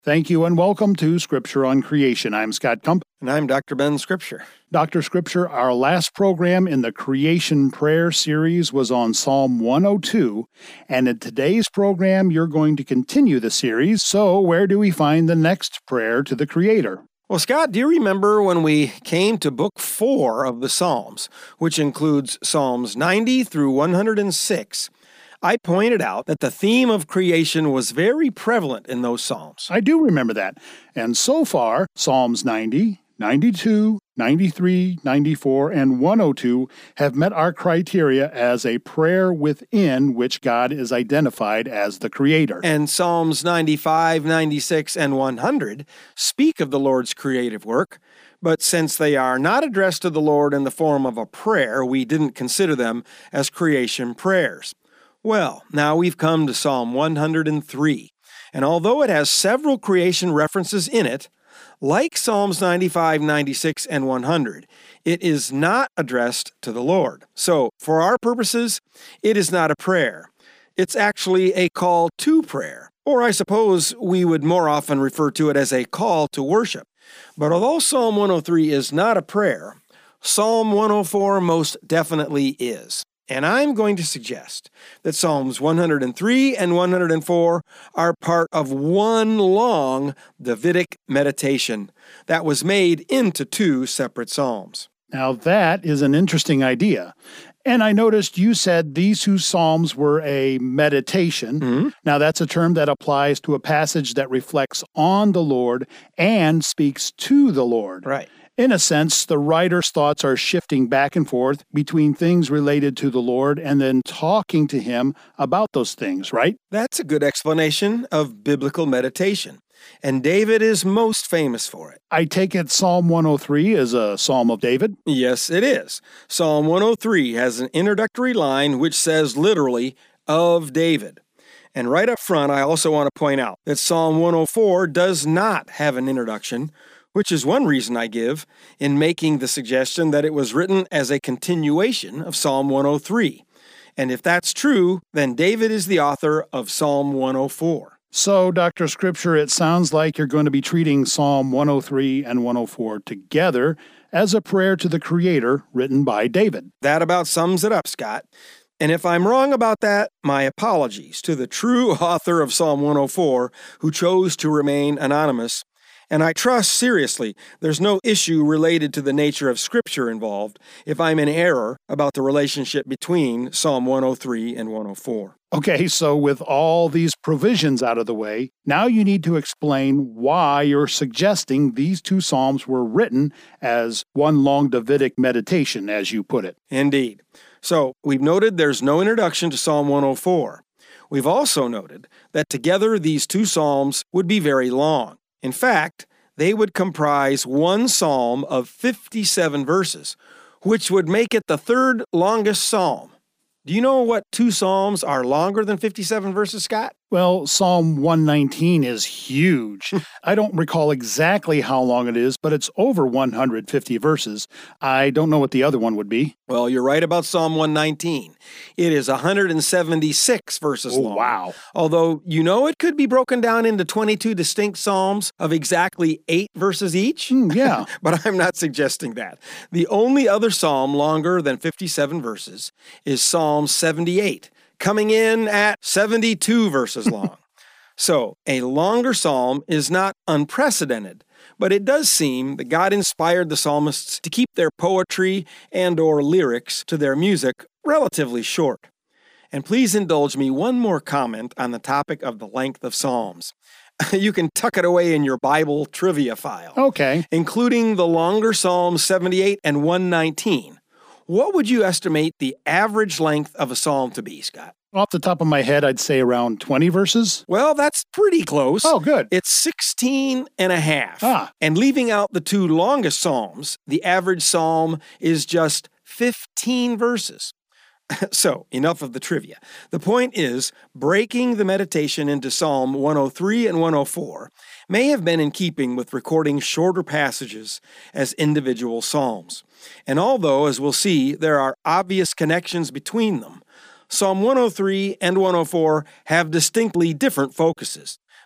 Thank you and welcome to Scripture on Creation. I'm Scott Kump. And I'm Dr. Ben Scripture. Dr. Scripture, our last program in the Creation Prayer series was on Psalm 102, and in today's program you're going to continue the series, so where do we find the next prayer to the Creator? Well, Scott, do you remember when we came to Book 4 of the Psalms, which includes Psalms 90 through 106? I pointed out that the theme of creation was very prevalent in those Psalms. I do remember that. And so far, Psalms 90, 92, 93, 94, and 102 have met our criteria as a prayer within which God is identified as the Creator. And Psalms 95, 96, and 100 speak of the Lord's creative work, but since they are not addressed to the Lord in the form of a prayer, we didn't consider them as creation prayers. Well, now we've come to Psalm 103, and although it has several creation references in it, like Psalms 95, 96, and 100, it is not addressed to the Lord. So, for our purposes, it is not a prayer. It's actually a call to prayer, or I suppose we would more often refer to it as a call to worship. But although Psalm 103 is not a prayer, Psalm 104 most definitely is. And I'm going to suggest that Psalms 103 and 104 are part of one long Davidic meditation that was made into two separate psalms. Now that is an interesting idea. And I noticed you said these two psalms were a meditation. Mm-hmm. Now that's a term that applies to a passage that reflects on the Lord and speaks to the Lord. Right. In a sense, the writer's thoughts are shifting back and forth between things related to the Lord and then talking to Him about those things, right? That's a good explanation of biblical meditation, and David is most famous for it. I take it Psalm 103 is a Psalm of David? Yes, it is. Psalm 103 has an introductory line which says literally, of David. And right up front, I also want to point out that Psalm 104 does not have an introduction, which is one reason I give in making the suggestion that it was written as a continuation of Psalm 103. And if that's true, then David is the author of Psalm 104. So, Dr. Scripture, it sounds like you're going to be treating Psalm 103 and 104 together as a prayer to the Creator written by David. That about sums it up, Scott. And if I'm wrong about that, my apologies to the true author of Psalm 104 who chose to remain anonymous. And I trust, seriously, there's no issue related to the nature of Scripture involved if I'm in error about the relationship between Psalm 103 and 104. Okay, so with all these provisions out of the way, now you need to explain why you're suggesting these two psalms were written as one long Davidic meditation, as you put it. Indeed. So, we've noted there's no introduction to Psalm 104. We've also noted that together these two psalms would be very long. In fact, they would comprise one psalm of 57 verses, which would make it the third longest psalm. Do you know what two psalms are longer than 57 verses, Scott? Well, Psalm 119 is huge. I don't recall exactly how long it is, but it's over 150 verses. I don't know what the other one would be. Well, you're right about Psalm 119. It is 176 verses long. Wow. Although, you know, it could be broken down into 22 distinct psalms of exactly 8 verses each. Yeah. But I'm not suggesting that. The only other psalm longer than 57 verses is Psalm 78. Coming in at 72 verses long. So, a longer psalm is not unprecedented, but it does seem that God inspired the psalmists to keep their poetry and/or lyrics to their music relatively short. And please indulge me one more comment on the topic of the length of psalms. You can tuck it away in your Bible trivia file. Okay. Including the longer Psalms 78 and 119. What would you estimate the average length of a psalm to be, Scott? Off the top of my head, I'd say around 20 verses. Well, that's pretty close. Oh, good. It's 16 and a half. Ah. And leaving out the two longest psalms, the average psalm is just 15 verses. So, enough of the trivia. The point is, breaking the meditation into Psalm 103 and 104 may have been in keeping with recording shorter passages as individual psalms. And although, as we'll see, there are obvious connections between them, Psalm 103 and 104 have distinctly different focuses.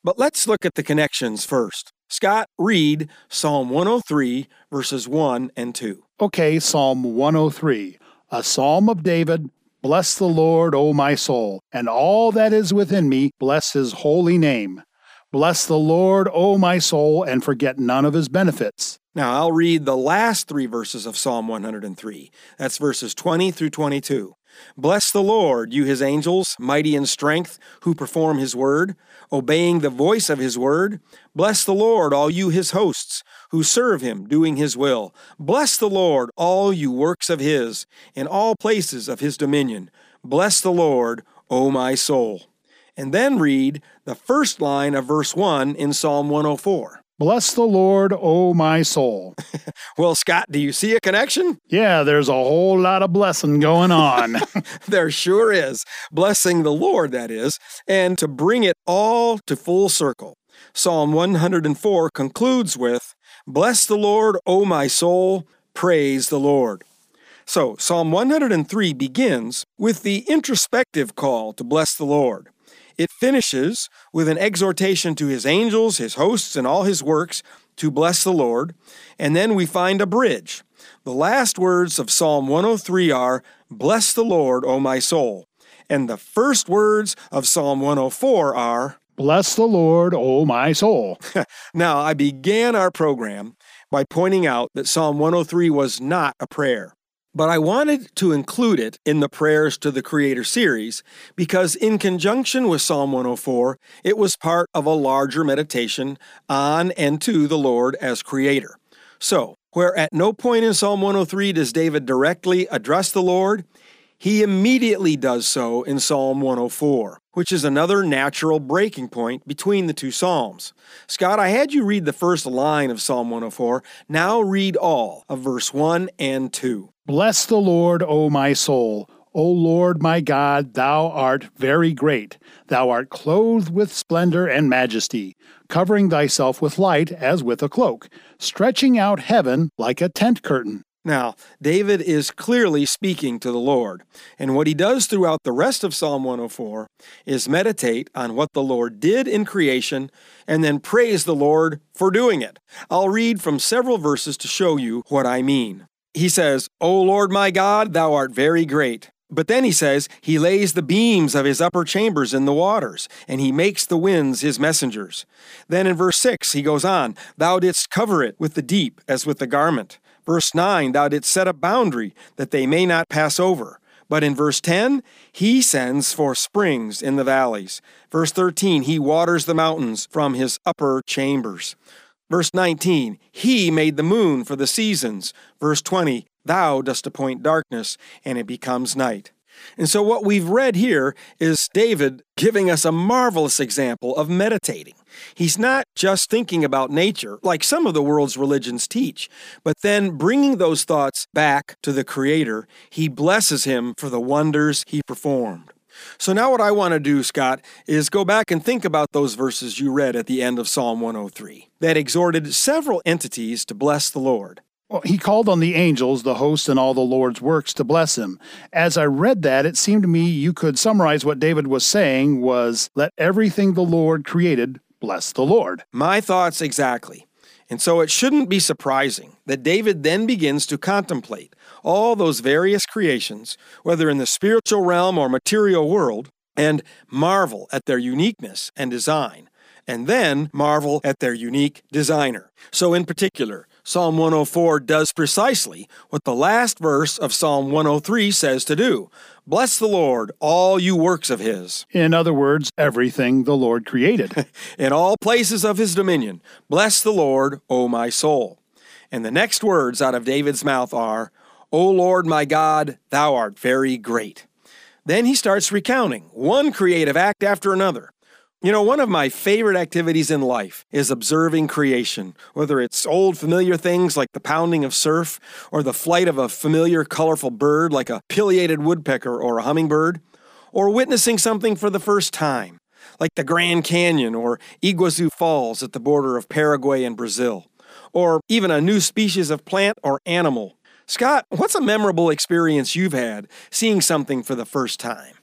But let's look at the connections first. Scott, read Psalm 103, verses 1 and 2. Okay, Psalm 103, a psalm of David. Bless the Lord, O my soul, and all that is within me, bless his holy name. Bless the Lord, O my soul, and forget none of his benefits. Now I'll read the last 3 verses of Psalm 103. That's verses 20 through 22. Bless the Lord, you his angels, mighty in strength, who perform his word, obeying the voice of his word. Bless the Lord, all you his hosts, who serve him, doing his will. Bless the Lord, all you works of his, in all places of his dominion. Bless the Lord, O my soul. And then read the first line of verse 1 in Psalm 104. Bless the Lord, O my soul. Well, Scott, do you see a connection? Yeah, there's a whole lot of blessing going on. There sure is. Blessing the Lord, that is. And to bring it all to full circle, Psalm 104 concludes with, Bless the Lord, O my soul, praise the Lord. So, Psalm 103 begins with the introspective call to bless the Lord. It finishes with an exhortation to his angels, his hosts, and all his works to bless the Lord. And then we find a bridge. The last words of Psalm 103 are, Bless the Lord, O my soul. And the first words of Psalm 104 are, Bless the Lord, O my soul. Now, I began our program by pointing out that Psalm 103 was not a prayer. But I wanted to include it in the Prayers to the Creator series because in conjunction with Psalm 104, it was part of a larger meditation on and to the Lord as Creator. So, where at no point in Psalm 103 does David directly address the Lord, he immediately does so in Psalm 104, which is another natural breaking point between the two Psalms. Scott, I had you read the first line of Psalm 104. Now read all of verse 1 and 2. Bless the Lord, O my soul. O Lord my God, thou art very great. Thou art clothed with splendor and majesty, covering thyself with light as with a cloak, stretching out heaven like a tent curtain. Now, David is clearly speaking to the Lord, and what he does throughout the rest of Psalm 104 is meditate on what the Lord did in creation and then praise the Lord for doing it. I'll read from several verses to show you what I mean. He says, O Lord my God, thou art very great. But then he says, he lays the beams of his upper chambers in the waters, and he makes the winds his messengers. Then in verse 6 he goes on, Thou didst cover it with the deep as with a garment. Verse 9, Thou didst set a boundary that they may not pass over. But in verse 10, he sends for springs in the valleys. Verse 13, he waters the mountains from his upper chambers. Verse 19, he made the moon for the seasons. Verse 20, thou dost appoint darkness, and it becomes night. And so what we've read here is David giving us a marvelous example of meditating. He's not just thinking about nature, like some of the world's religions teach, but then bringing those thoughts back to the Creator. He blesses him for the wonders he performed. So now what I want to do, Scott, is go back and think about those verses you read at the end of Psalm 103 that exhorted several entities to bless the Lord. Well, he called on the angels, the host, and all the Lord's works to bless him. As I read that, it seemed to me you could summarize what David was saying was, let everything the Lord created bless the Lord. My thoughts exactly. And so it shouldn't be surprising that David then begins to contemplate all those various creations, whether in the spiritual realm or material world, and marvel at their uniqueness and design, and then marvel at their unique designer. So in particular, Psalm 104 does precisely what the last verse of Psalm 103 says to do. Bless the Lord, all you works of his. In other words, everything the Lord created. In all places of his dominion, bless the Lord, O my soul. And the next words out of David's mouth are, O Lord my God, thou art very great. Then he starts recounting one creative act after another. You know, one of my favorite activities in life is observing creation, whether it's old familiar things like the pounding of surf or the flight of a familiar colorful bird like a pileated woodpecker or a hummingbird, or witnessing something for the first time, like the Grand Canyon or Iguazu Falls at the border of Paraguay and Brazil, or even a new species of plant or animal. Scott, what's a memorable experience you've had seeing something for the first time?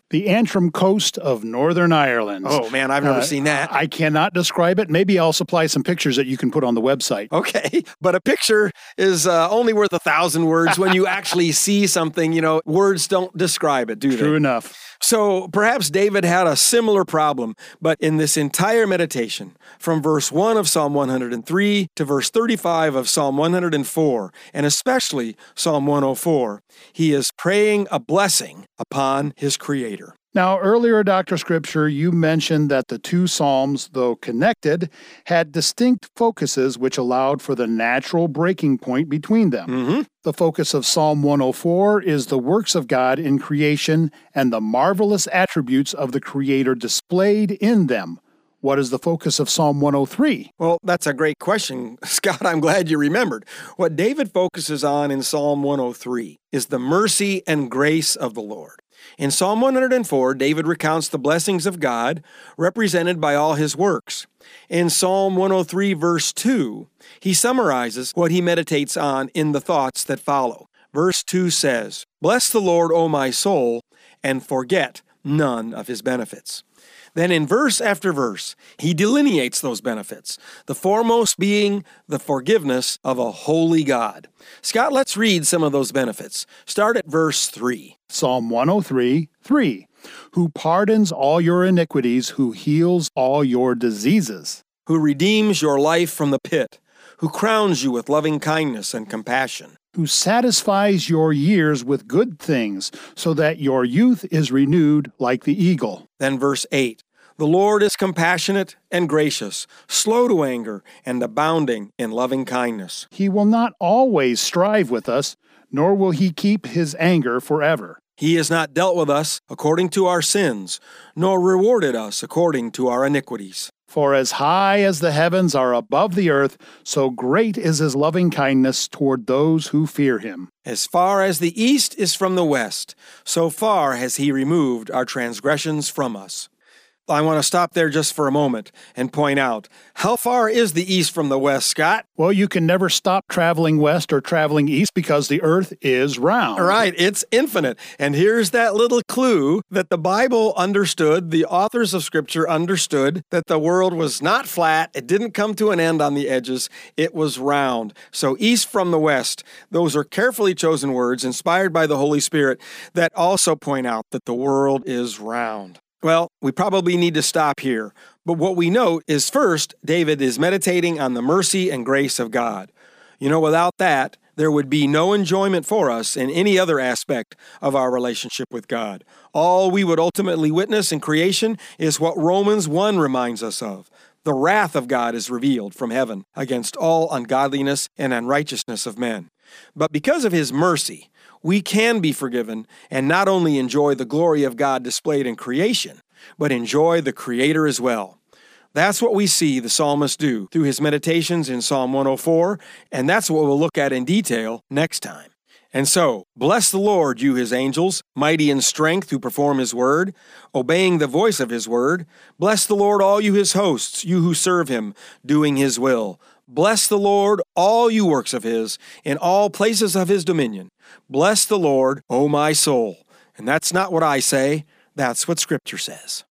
The Antrim coast of Northern Ireland. Oh, man, I've never seen that. I cannot describe it. Maybe I'll supply some pictures that you can put on the website. Okay, but a picture is only worth 1,000 words. When you actually see something, words don't describe it, do they? True enough. So perhaps David had a similar problem, but in this entire meditation, from verse 1 of Psalm 103 to verse 35 of Psalm 104, and especially Psalm 104, he is praying a blessing upon his Creator. Now, earlier, Dr. Scripture, you mentioned that the two Psalms, though connected, had distinct focuses which allowed for the natural breaking point between them. Mm-hmm. The focus of Psalm 104 is the works of God in creation and the marvelous attributes of the Creator displayed in them. What is the focus of Psalm 103? Well, that's a great question, Scott. I'm glad you remembered. What David focuses on in Psalm 103 is the mercy and grace of the Lord. In Psalm 104, David recounts the blessings of God represented by all his works. In Psalm 103, verse 2, he summarizes what he meditates on in the thoughts that follow. Verse 2 says, "Bless the Lord, O my soul, and forget none of his benefits." Then in verse after verse, he delineates those benefits, the foremost being the forgiveness of a holy God. Scott, let's read some of those benefits. Start at verse 3. Psalm 103, 3. Who pardons all your iniquities, who heals all your diseases. Who redeems your life from the pit, who crowns you with loving kindness and compassion. Who satisfies your years with good things, so that your youth is renewed like the eagle. Then verse 8. The Lord is compassionate and gracious, slow to anger, and abounding in loving kindness. He will not always strive with us, nor will he keep his anger forever. He has not dealt with us according to our sins, nor rewarded us according to our iniquities. For as high as the heavens are above the earth, so great is his loving kindness toward those who fear him. As far as the east is from the west, so far has he removed our transgressions from us. I want to stop there just for a moment and point out, how far is the east from the west, Scott? Well, you can never stop traveling west or traveling east because the earth is round. Right, it's infinite. And here's that little clue that the Bible understood, the authors of Scripture understood, that the world was not flat, it didn't come to an end on the edges, it was round. So east from the west, those are carefully chosen words inspired by the Holy Spirit that also point out that the world is round. Well, we probably need to stop here, but what we note is first, David is meditating on the mercy and grace of God. Without that, there would be no enjoyment for us in any other aspect of our relationship with God. All we would ultimately witness in creation is what Romans 1 reminds us of. The wrath of God is revealed from heaven against all ungodliness and unrighteousness of men. But because of his mercy, we can be forgiven and not only enjoy the glory of God displayed in creation, but enjoy the Creator as well. That's what we see the psalmist do through his meditations in Psalm 104, and that's what we'll look at in detail next time. And so, bless the Lord, you his angels, mighty in strength who perform his word, obeying the voice of his word. Bless the Lord, all you his hosts, you who serve him, doing his will. Bless the Lord, all you works of his, in all places of his dominion. Bless the Lord, O my soul. And that's not what I say, that's what Scripture says.